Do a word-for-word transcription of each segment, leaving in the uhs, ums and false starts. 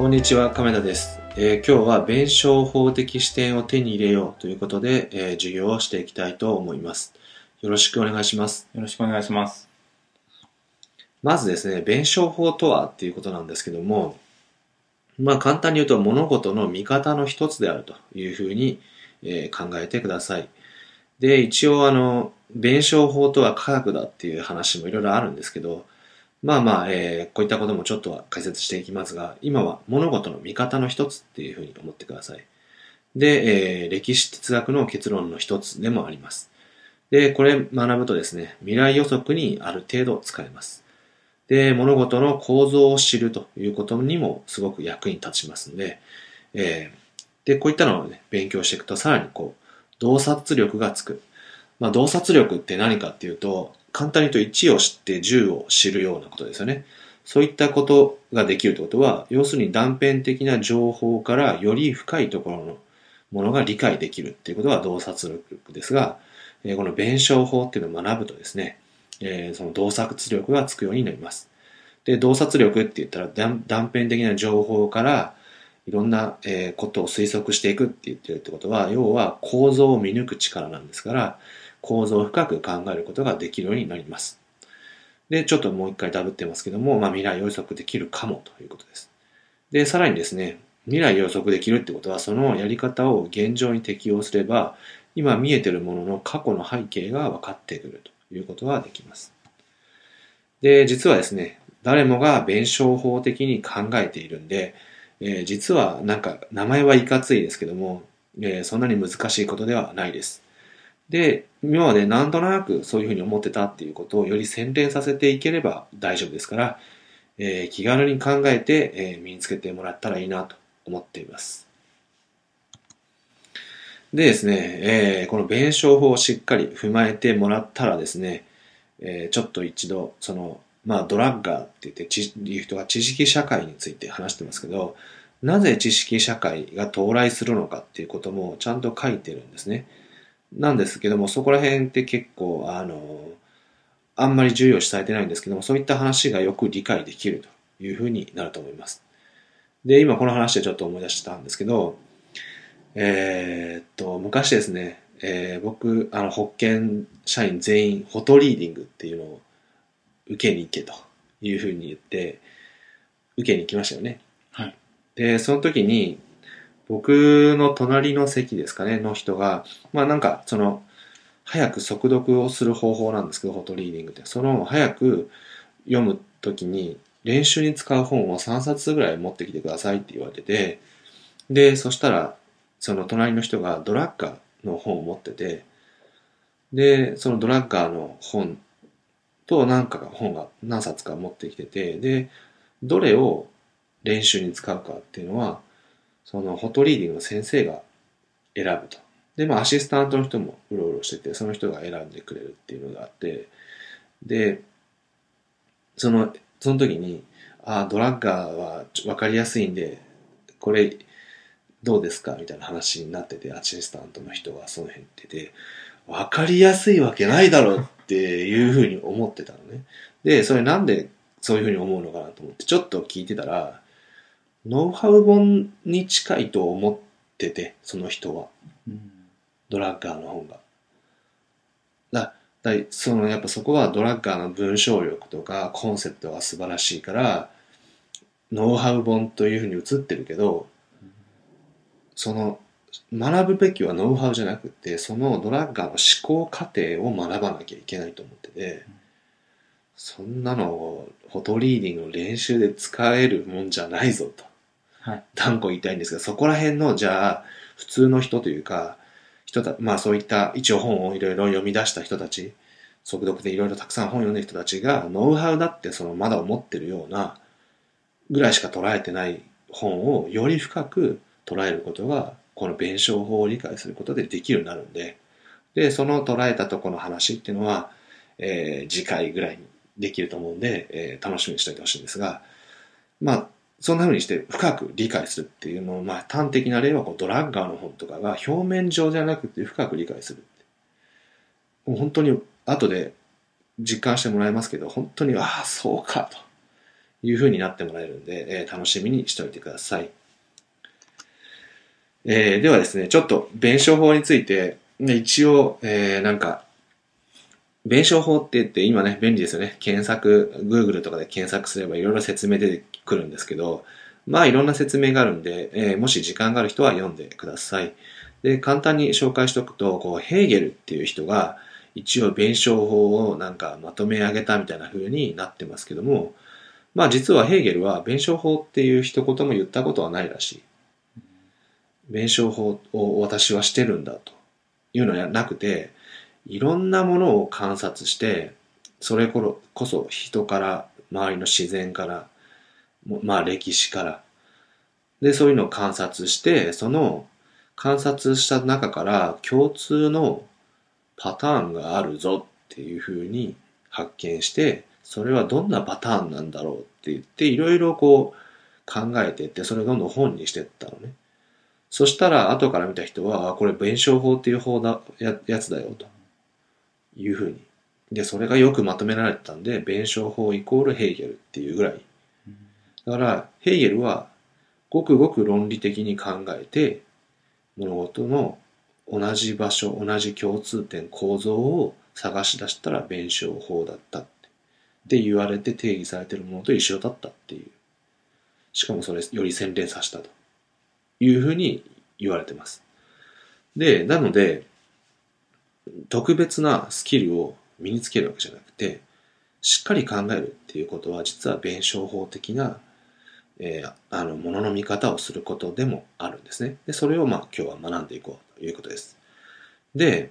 こんにちは、亀田です。えー今日は弁証法的視点を手に入れようということで、えー授業をしていきたいと思います。よろしくお願いします。 よろしくお願いします。 まずですね、弁証法とはっていうことなんですけども、まあ簡単に言うと物事の見方の一つであるというふうに、えー考えてください。で、一応あの、弁証法とは科学だっていう話もいろいろあるんですけど、まあまあ、えーこういったこともちょっとは解説していきますが、今は物事の見方の一つっていうふうに思ってください。で、えー歴史哲学の結論の一つでもあります。で、これ学ぶとですね、未来予測にある程度使えます。で、物事の構造を知るということにもすごく役に立ちますので、えーで、こういったのをね、勉強していくとさらにこう、洞察力がつく。まあ、洞察力って何かっていうと、簡単に言うといちを知ってじゅうを知るようなことですよね。そういったことができるってことは、要するに断片的な情報からより深いところのものが理解できるっていうことが洞察力ですが、えーこの弁証法っていうのを学ぶとですね、えーその洞察力がつくようになります。で、洞察力って言ったら断断片的な情報からいろんな、えーことを推測していくって言ってるってことは、要は構造を見抜く力なんですから、構造を深く考えることができるようになります。で、ちょっともう一回ダブってますけども、まあ、未来を予測できるかもということです。で、さらにですね、未来を予測できるってことは、そのやり方を現状に適用すれば、今見えているものの過去の背景が分かってくるということができます。で、実はですね、誰もが弁証法的に考えているんで、えー実はなんか名前はいかついですけども、えーそんなに難しいことではないです。で、今までなんとなくそういうふうに思ってたっていうことをより洗練させていければ大丈夫ですから、えー気軽に考えて、えー身につけてもらったらいいなと思っています。でですね、えーこの弁証法をしっかり踏まえてもらったらですね、えーちょっと一度、その、まあ、ドラッガーって言ってち、いう人が知識社会について話してますけど、なぜ知識社会が到来するのかっていうこともちゃんと書いてるんですね。なんですけども、そこら辺って結構、あの、あんまり重要視されてないんですけども、そういった話がよく理解できるというふうになると思います。で、今この話でちょっと思い出したんですけど、えーっと、昔ですね、えー僕、あの、保険社員全員、フォトリーディングっていうのを受けに行けというふうに言って、受けに行きましたよね。 はい。 で、その時に、僕の隣の席ですかね、の人が、まあなんか、その、早く速読をする方法なんですけど、フォトリーディングって。その、早く読む時に、練習に使う本をさんさつぐらい持ってきてくださいって言われてて、で、そしたら、その隣の人がドラッカーの本を持ってて、で、そのドラッカーの本と何かが本が何冊か持ってきてて、で、どれを練習に使うかっていうのは、そのフォトリーディングの先生が選ぶと。で、まあアシスタントの人もうろうろしてて、その人が選んでくれるっていうのがあって、で、その、その時に、ああ、ドラッガーは分かりやすいんで、これどうですかみたいな話になってて、アシスタントの人がその辺言ってて、分かりやすいわけないだろうっていうふうに思ってたのね。で、それなんでそういうふうに思うのかなと思って、ちょっと聞いてたら、ノウハウ本に近いと思ってて、その人は。 うん。 ドラッガーの本が。だ、だそのやっぱそこはドラッガーの文章力とかコンセプトが素晴らしいから、ノウハウ本というふうに映ってるけど、その学ぶべきはノウハウじゃなくて、そのドラッガーの思考過程を学ばなきゃいけないと思ってて、そんなのをフォトリーディングの練習で使えるもんじゃないぞとはい。 断固言いたいんですが、そこら辺のじゃあ普通の人というか、人たまあそういった一応本をいろいろ読み出した人たち、速読でいろいろたくさん本を読んでる人たちがノウハウだってそのまだ思ってるようなぐらいしか捉えてない本をより深く捉えることがこの弁証法を理解することでできるようになるんで、で、その捉えたところの話っていうのは、えー次回ぐらいにできると思うんで、えー楽しみにしておいてほしいんですが、まあ、そんな風にして深く理解するっていうのを、まあ端的な例はこうドラッガーの本とかが表面上じゃなくて深く理解する。もう本当に後で実感してもらいますけど、本当に、ああ、そうか、という風になってもらえるんで、えー楽しみにしておいてください。えーではですね、ちょっと弁証法について、ね一応、えーなんか、弁証法って言って今ね、便利ですよね。検索、Google とかで検索すればいろいろ説明出てくるんですけど、まあいろんな説明があるんで、えーもし時間がある人は読んでください。で、簡単に紹介しておくと、こう、ヘーゲルっていう人が、一応弁証法をなんかまとめ上げたみたいな風になってますけども、まあ実はヘーゲルは弁証法っていう一言も言ったことはないらしい。弁証法を私はしてるんだというのはなくて、いろんなものを観察して、それこそ人から、周りの自然から、まあ歴史から、で、そういうのを観察して、その観察した中から共通のパターンがあるぞっていうふうに発見して、それはどんなパターンなんだろうって言って、いろいろこう考えていって、それをどんどん本にしていったのね。そしたら、後から見た人は、あこれ弁証法っていう方だややつだよというふうに。で、それがよくまとめられてたんで、弁証法イコールヘーゲルっていうぐらい。だから、ヘーゲルは、ごくごく論理的に考えて、物事の同じ場所、同じ共通点、構造を探し出したら弁証法だったって言われて定義されているものと一緒だったっていう。しかもそれより洗練させたというふうに言われてます。で、なので、特別なスキルを身につけるわけじゃなくて、しっかり考えるっていうことは実は弁証法的な、えー、あの、ものの見方をすることでもあるんですね。で、それをまあ今日は学んでいこうということです。で、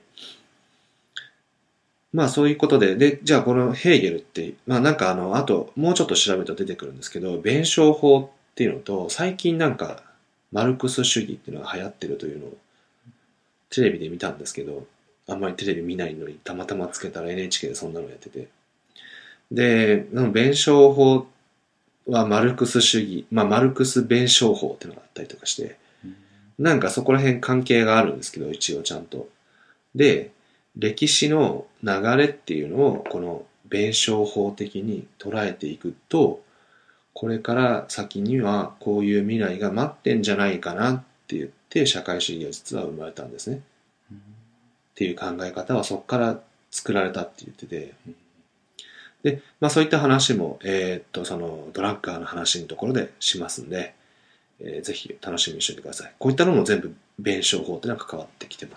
まあそういうことで、で、じゃあこのヘーゲルって、まあなんかあの、あともうちょっと調べると出てくるんですけど、弁証法っていうのと、最近なんかマルクス主義っていうのが流行ってるというのをテレビで見たんですけど、あんまりテレビ見ないのにたまたまつけたら エヌエイチケー でそんなのやってて。で、弁証法はマルクス主義、まあマルクス弁証法っていうのがあったりとかして、なんかそこら辺関係があるんですけど、一応ちゃんと。で、歴史の流れっていうのをこの弁証法的に捉えていくと、これから先にはこういう未来が待ってんじゃないかなって言って社会主義は実は生まれたんですね。っていう考え方はそこから作られたって言ってて、で、まあそういった話も、えーっと、そのドラッカーの話のところでしますんで、えーぜひ楽しみにしておいてください。こういったのも全部弁証法っていうのが関わってきてます。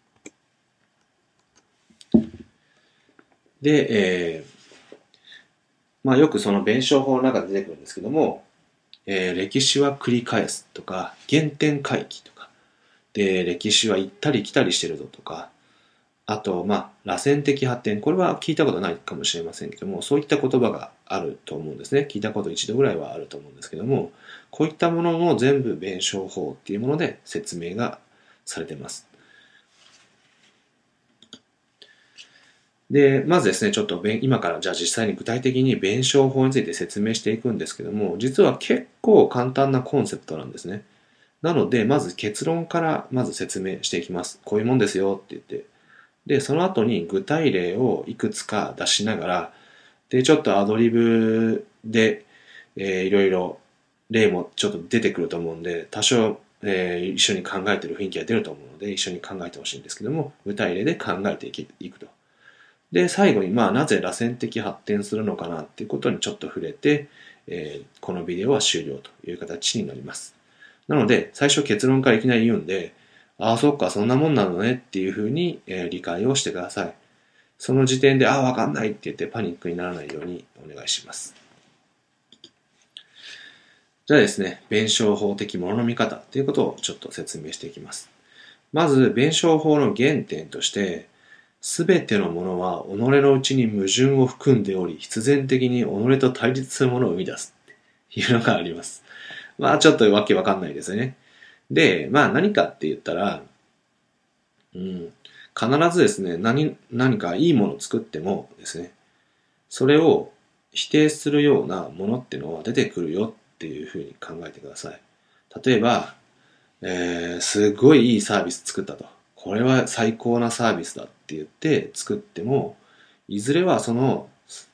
で、えーまあよくその弁証法の中で出てくるんですけども、えー歴史は繰り返すとか、原点回帰とか、で、歴史は行ったり来たりしてるぞとか、あと、まあ、螺旋的発展。これは聞いたことないかもしれませんけども、そういった言葉があると思うんですね。聞いたこと一度ぐらいはあると思うんですけども、こういったものも全部弁証法っていうもので説明がされています。で、まずですね、ちょっと今からじゃあ実際に具体的に弁証法について説明していくんですけども、実は結構簡単なコンセプトなんですね。なので、まず結論からまず説明していきます。こういうもんですよって言って。で、その後に具体例をいくつか出しながら、で、ちょっとアドリブで、えー、いろいろ例もちょっと出てくると思うんで、多少、えー、一緒に考えてる雰囲気が出ると思うので、一緒に考えてほしいんですけども、具体例で考えていくと。で、最後に、まあ、なぜ螺旋的発展するのかなっていうことにちょっと触れて、えー、このビデオは終了という形になります。なので、最初結論からいきなり言うんで、ああ、そっか、そんなもんなのねっていうふうに、えー、理解をしてください。その時点で、ああ、わかんないって言ってパニックにならないようにお願いします。じゃあですね、弁証法的ものの見方ということをちょっと説明していきます。まず、弁証法の原点として、すべてのものは己のうちに矛盾を含んでおり、必然的に己と対立するものを生み出すっていうのがあります。まあ、ちょっとわけわかんないですよね。で、まあ何かって言ったら、うん、必ずですね、何、何かいいものを作ってもですね、それを否定するようなものっていうのは出てくるよっていうふうに考えてください。例えば、えー、すごいいいサービス作ったと。これは最高なサービスだって言って作っても、いずれはその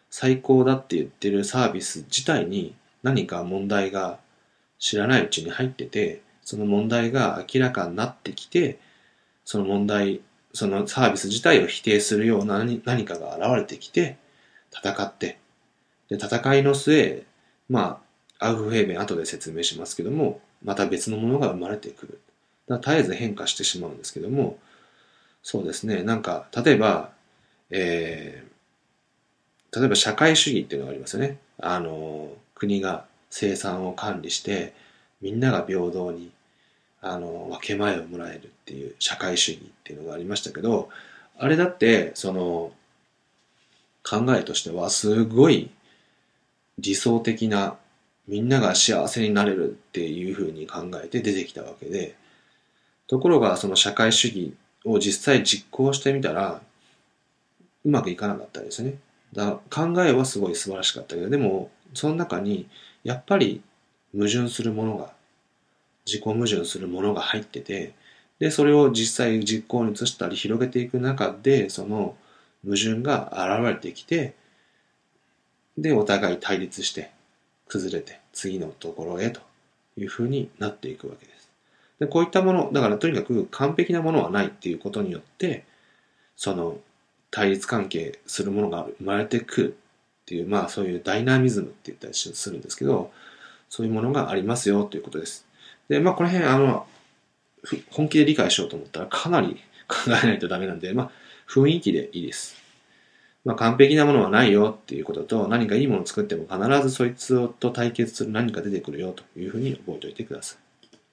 最高だって言ってるサービス自体に何か問題が知らないうちに入ってて、その問題が明らかになってきて、その問題、そのサービス自体を否定するような何何かが現れてきて、戦って、で、戦いの末、まあ、アウフヘーベン後で説明しますけども、また別のものが生まれてくる。だから絶えず変化してしまうんですけども、そうですね、なんか、例えば、えー、例えば社会主義っていうのがありますよね。あの、国が生産を管理して、みんなが平等に、あの、分け前をもらえるっていう社会主義っていうのがありましたけど、あれだって、その、考えとしてはすごい理想的な、みんなが幸せになれるっていうふうに考えて出てきたわけで、ところがその社会主義を実際実行してみたら、うまくいかなかったですね。だ考えはすごい素晴らしかったけど、でも、その中に、やっぱり矛盾するものが、自己矛盾するものが入ってて、で、それを実際実行に移したり広げていく中で、その矛盾が現れてきて、で、お互い対立して、崩れて、次のところへというふうになっていくわけです。で、こういったもの、だからとにかく完璧なものはないっていうことによって、その対立関係するものが生まれてくるっていう、まあそういうダイナミズムって言ったりするんですけど、そういうものがありますよということです。で、まあこの辺、あの、本気で理解しようと思ったらかなり考えないとダメなんで、まあ雰囲気でいいです。まあ完璧なものはないよっていうことと、何かいいものを作っても必ずそいつと対決する何か出てくるよというふうに覚えておいてください。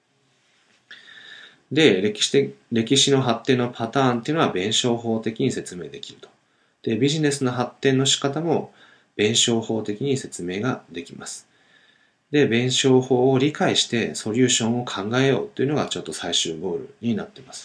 で、歴史的、歴史の発展のパターンっていうのは弁証法的に説明できると。で、ビジネスの発展の仕方も弁証法的に説明ができます。で、弁証法を理解してソリューションを考えようというのがちょっと最終ゴールになっています。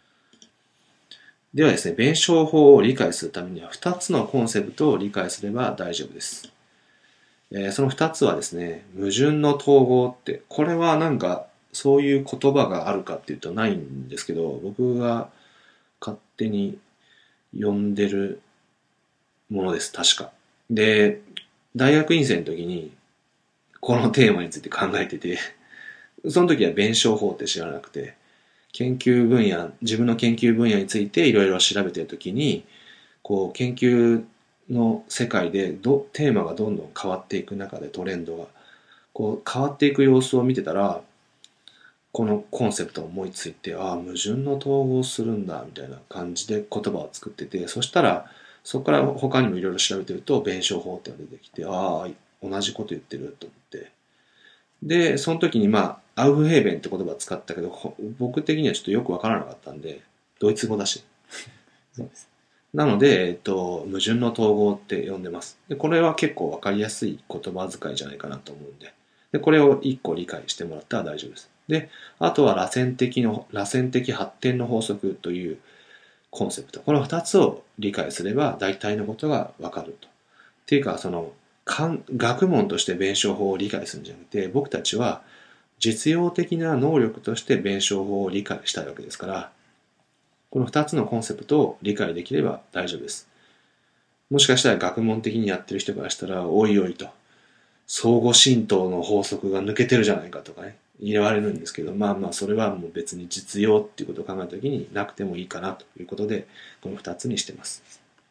ではですね、弁証法を理解するためにはふたつのコンセプトを理解すれば大丈夫です。えー、そのふたつはですね、矛盾の統合って、これはなんかそういう言葉があるかっていうとないんですけど、僕が勝手に読んでるものです、確か。で、大学院生の時にこのテーマについて考えてて、その時は弁証法って知らなくて、研究分野、自分の研究分野についていろいろ調べてる時に、こう研究の世界でどテーマがどんどん変わっていく中でトレンドがこう変わっていく様子を見てたら、このコンセプトを思いついて、ああ、矛盾の統合するんだ、みたいな感じで言葉を作ってて、そしたら、そこから他にもいろいろ調べてると、弁証法ってのが出てきて、ああ、同じこと言ってると思って。で、その時にまあ、アウフヘーベンって言葉使ったけど、僕的にはちょっとよくわからなかったんで、ドイツ語だし。 そうです。 なので、えっと、矛盾の統合って呼んでます。で、これは結構わかりやすい言葉遣いじゃないかなと思うんで。で、これを一個理解してもらったら大丈夫です。で、あとは螺旋的の、螺旋的発展の法則というコンセプト。この二つを理解すれば大体のことがわかると。っていうか、その、学問として弁証法を理解するんじゃなくて、僕たちは実用的な能力として弁証法を理解したいわけですから、この二つのコンセプトを理解できれば大丈夫です。もしかしたら学問的にやってる人からしたら、おいおいと、相互浸透の法則が抜けてるじゃないかとかね、言われるんですけど、まあまあ、それはもう別に実用っていうことを考えたときになくてもいいかなということで、この二つにしてます。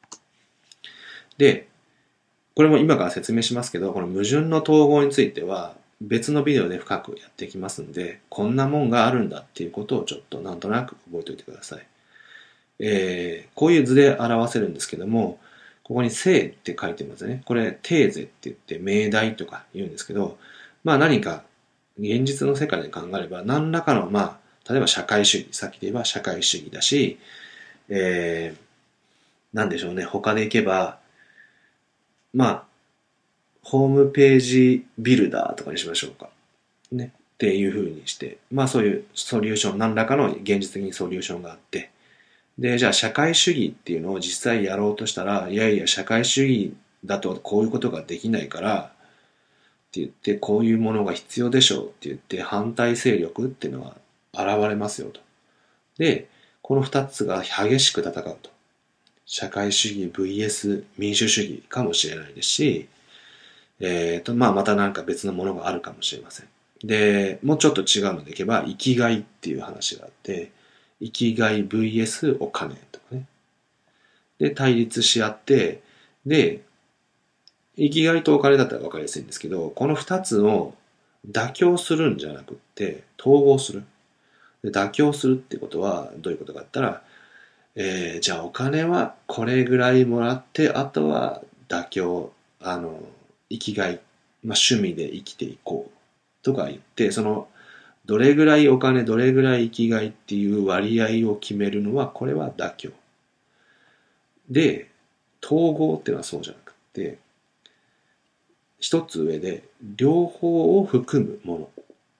で、これも今から説明しますけど、この矛盾の統合については、別のビデオで深くやっていきますんで、こんなもんがあるんだっていうことをちょっとなんとなく覚えておいてください。えー、こういう図で表せるんですけども、ここに正って書いてますね。これ、テーゼって言って命題とか言うんですけど、まあ何か現実の世界で考えれば、何らかの、まあ、例えば社会主義、さっきで言えば社会主義だし、えー、なんでしょうね、他でいけば、まあ、ホームページビルダーとかにしましょうか。ね。っていう風にして、まあそういうソリューション、何らかの現実的にソリューションがあって、で、じゃあ社会主義っていうのを実際やろうとしたら、いやいや社会主義だとこういうことができないから、って言って、こういうものが必要でしょうって言って、反対勢力っていうのは現れますよと。で、この二つが激しく戦うと。 社会主義 ブイエス 民主主義かもしれないですし、えっと、まあ、またなんか別のものがあるかもしれません。で、もうちょっと違うのでいけば、生きがいっていう話があって、生きがい ブイエス お金とかね。で、対立し合って、で、生きがいとお金だったら分かりやすいんですけど、この二つを妥協するんじゃなくって、統合する。で妥協するってことはどういうことかって言ったら、えー、じゃあお金はこれぐらいもらって、あとは妥協、あの、生きがい、まあ、趣味で生きていこうとか言って、その、どれぐらいお金、どれぐらい生きがいっていう割合を決めるのは、これは妥協。で、統合っていうのはそうじゃなくて、一つ上で、両方を含むもの。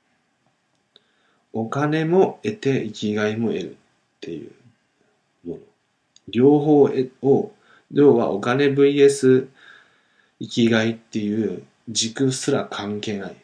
お金も得て生きがいも得るっていうもの。両方を、要はお金 ブイエス 生きがいっていう軸すら関係ない。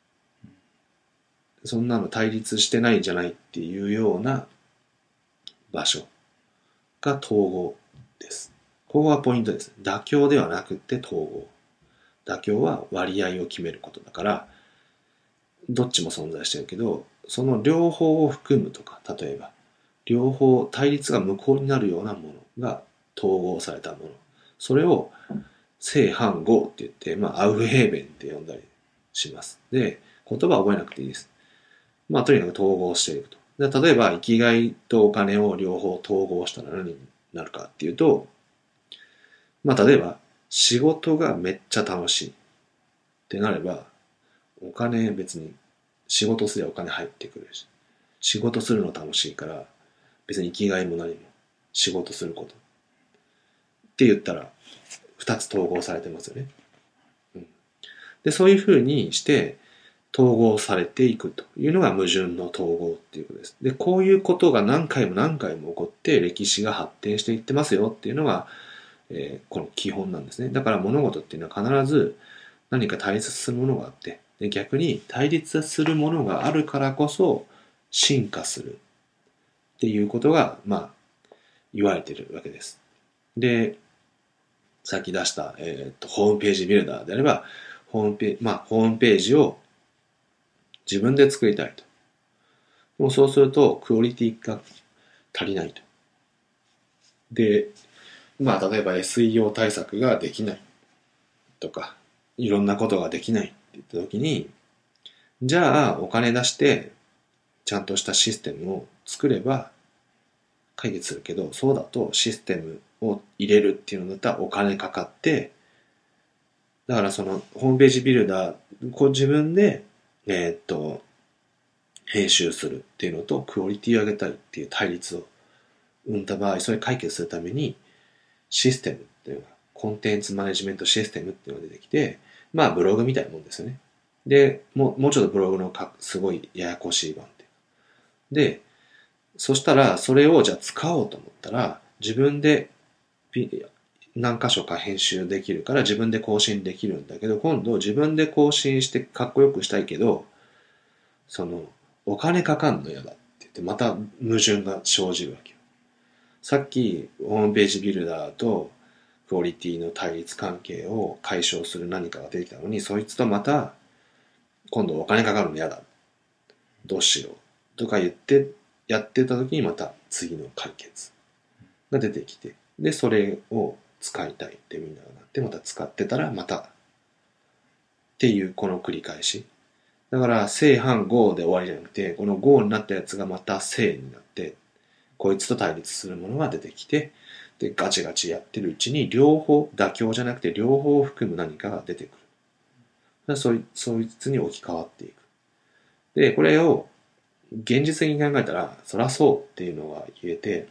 そんなの対立してないんじゃないっていうような場所が統合です。ここがポイントです。妥協ではなくて統合。妥協は割合を決めることだから、どっちも存在してるけど、その両方を含むとか、例えば、両方対立が無効になるようなものが統合されたもの。それを正反合って言って、まあ、アウフヘーベンって呼んだりします。で、言葉は覚えなくていいです。まあ、とにかく統合していくと。で例えば、生きがいとお金を両方統合したら何になるかっていうと、まあ、例えば、仕事がめっちゃ楽しいってなれば、お金別に仕事すればお金入ってくるし、仕事するの楽しいから、別に生きがいも何も仕事すること。って言ったら、二つ統合されてますよね。うん、で、そういうふうにして、統合されていくというのが矛盾の統合っていうことです。で、こういうことが何回も何回も起こって歴史が発展していってますよっていうのが、えー、この基本なんですね。だから物事っていうのは必ず何か対立するものがあって、で逆に対立するものがあるからこそ進化するっていうことが、まあ、言われているわけです。で、さっき出した、えー、とホームページビルダーであれば、ホームページ、まあ、ホームページを自分で作りたいと。もうそうすると、クオリティが足りないと。で、まあ、例えば エスイーオー 対策ができないとか、いろんなことができないって言ったときに、じゃあ、お金出して、ちゃんとしたシステムを作れば解決するけど、そうだとシステムを入れるっていうのだったらお金かかって、だからそのホームページビルダー、こう自分で、えーっと、編集するっていうのとクオリティを上げたいっていう対立を生んだ場合、それ解決するためにシステムっていうのが、コンテンツマネジメントシステムっていうのが出てきて、まあブログみたいなもんですよね。で、もう、もうちょっとブログのかすごいややこしい版で。で、そしたら、それをじゃあ使おうと思ったら、自分で何箇所か編集できるから自分で更新できるんだけど、今度自分で更新してかっこよくしたいけど、その、お金かかんの嫌だって言って、また矛盾が生じるわけよ。さっき、ホームページビルダーとクオリティの対立関係を解消する何かが出てきたのに、そいつとまた、今度お金かかるの嫌だ。どうしよう。とか言って、やってた時にまた次の解決が出てきて、で、それを使いたいってみんながなって、また使ってたらまたっていうこの繰り返し。だから正反合で終わりじゃなくて、この合になったやつがまた正になって、こいつと対立するものが出てきて、で、ガチガチやってるうちに両方、妥協じゃなくて両方を含む何かが出てくる。そいそいつに置き換わっていく。で、これを現実的に考えたら、そらそうっていうのが言えて、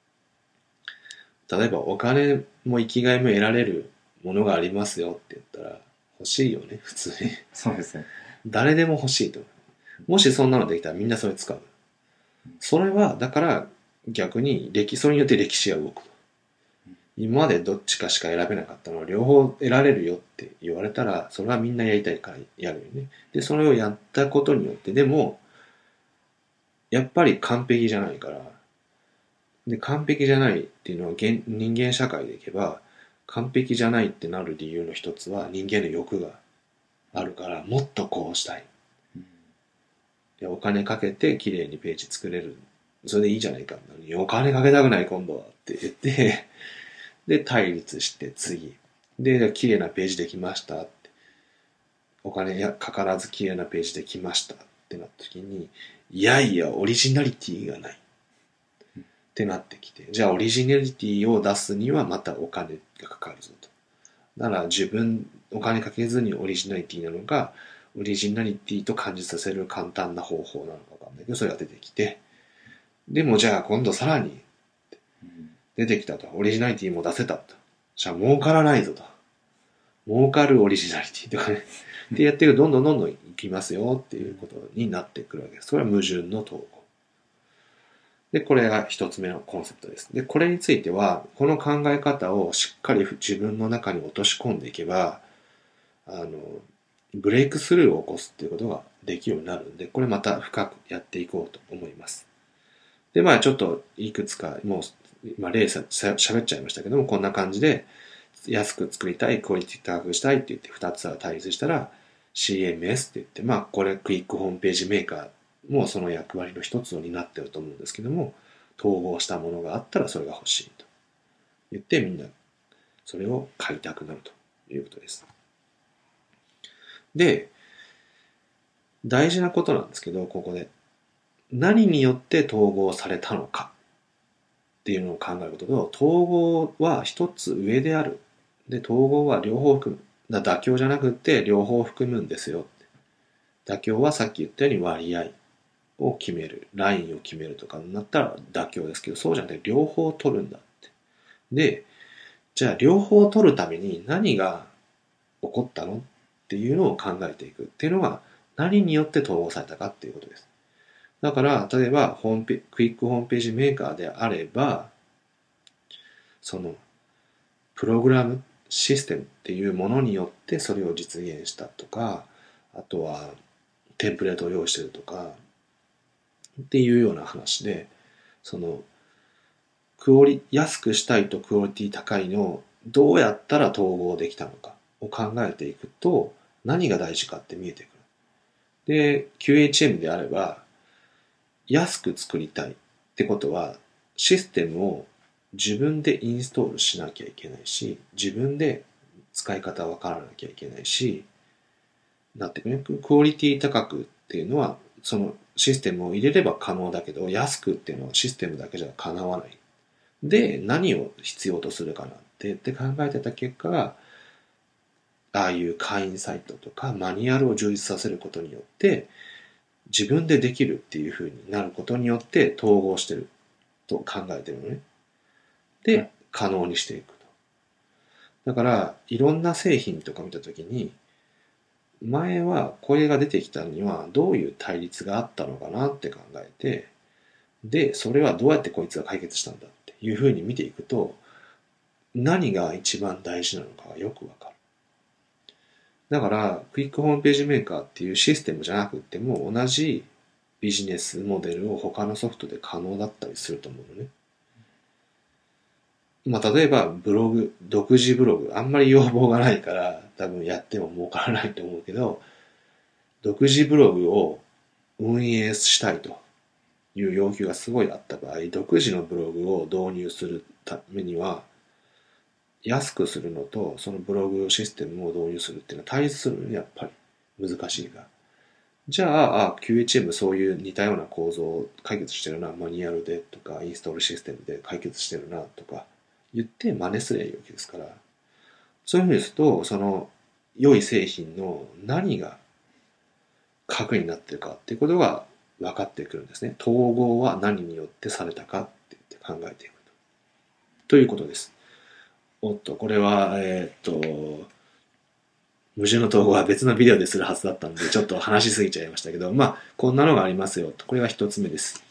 例えばお金も生きがいも得られるものがありますよって言ったら欲しいよね、普通に。 そうですね。 誰でも欲しいと。もしそんなのできたらみんなそれ使う。それは、だから逆に歴、それによって歴史が動くと。今までどっちかしか選べなかったのを両方得られるよって言われたら、それはみんなやりたいからやるよね。で、それをやったことによって、でも、やっぱり完璧じゃないから、 で、完璧じゃないっていうのは現人間社会でいけば、完璧じゃないってなる理由の一つは人間の欲があるから、もっとこうしたい。でお金かけて綺麗にページ作れる。それでいいじゃないか。お金かけたくない今度はって言って、で、対立して次。で、綺麗なページできましたって。お金やかからず綺麗なページできましたってなった時に、いやいや、オリジナリティがない。ってなってきて、じゃあオリジナリティを出すにはまたお金がかかるぞと。だから自分、お金かけずにオリジナリティなのか、オリジナリティと感じさせる簡単な方法なのかわかんないけど、それが出てきて、でもじゃあ今度さらに出てきたと。オリジナリティも出せたと。じゃあ儲からないぞと。儲かるオリジナリティとかね。ってやってるとどんどんどんどんいきますよっていうことになってくるわけです。それは矛盾の統合。で、これが一つ目のコンセプトです。で、これについては、この考え方をしっかり自分の中に落とし込んでいけば、あの、ブレイクスルーを起こすっていうことができるようになるんで、これまた深くやっていこうと思います。で、まあちょっといくつか、もう、まあ例さ、喋っちゃいましたけども、こんな感じで、安く作りたい、クオリティ高くしたいって言ってふたつは対立したら シーエムエス って言って、まあこれクイックホームページメーカーもその役割の一つを担ってると思うんですけども、統合したものがあったらそれが欲しいと言ってみんなそれを買いたくなるということです。で、大事なことなんですけど、ここで何によって統合されたのかっていうのを考えることと、統合は一つ上である。で、統合は両方含む。妥協じゃなくて両方含むんですよ。妥協はさっき言ったように割合を決める。ラインを決めるとかになったら妥協ですけど、そうじゃなくて両方取るんだって。で、じゃあ両方取るために何が起こったのっていうのを考えていくっていうのが何によって統合されたかっていうことです。だから、例えばホームペ、クイックホームページメーカーであれば、その、プログラム、システムっていうものによってそれを実現したとか、あとはテンプレートを用意してるとか、っていうような話で、その、クオリ、安くしたいとクオリティ高いのをどうやったら統合できたのかを考えていくと、何が大事かって見えてくる。で、キューエイチエム であれば、安く作りたいってことは、システムを自分でインストールしなきゃいけないし、自分で使い方わからなきゃいけないし、なってくるね。クオリティ高くっていうのは、そのシステムを入れれば可能だけど、安くっていうのはシステムだけじゃ叶わない。で、何を必要とするかなってって考えてた結果が、ああいう会員サイトとかマニュアルを充実させることによって、自分でできるっていう風になることによって統合してると考えてるのね。で、可能にしていくと。だから、いろんな製品とか見たときに、前はこれが出てきたにはどういう対立があったのかなって考えて、で、それはどうやってこいつが解決したんだっていう風に見ていくと、何が一番大事なのかがよくわかる。だから、クイックホームページメーカーっていうシステムじゃなくても同じビジネスモデルを他のソフトで可能だったりすると思うのね。まあ、例えばブログ、独自ブログ、あんまり要望がないから多分やっても儲からないと思うけど、独自ブログを運営したいという要求がすごいあった場合、独自のブログを導入するためには、安くするのとそのブログシステムを導入するっていうのは対立するのにやっぱり難しいが。じゃあ、あ、キューエイチエム そういう似たような構造を解決してるな、マニュアルでとか、インストールシステムで解決してるなとか言って真似すればいいわけですから。そういうふうにすると、その良い製品の何が核になってるかっていうことが分かってくるんですね。統合は何によってされたかって言って考えていくと。ということです。おっと、これは、えーっと、矛盾の統合は別のビデオでするはずだったので、ちょっと話しすぎちゃいましたけど、まあ、こんなのがありますよと。これが一つ目です。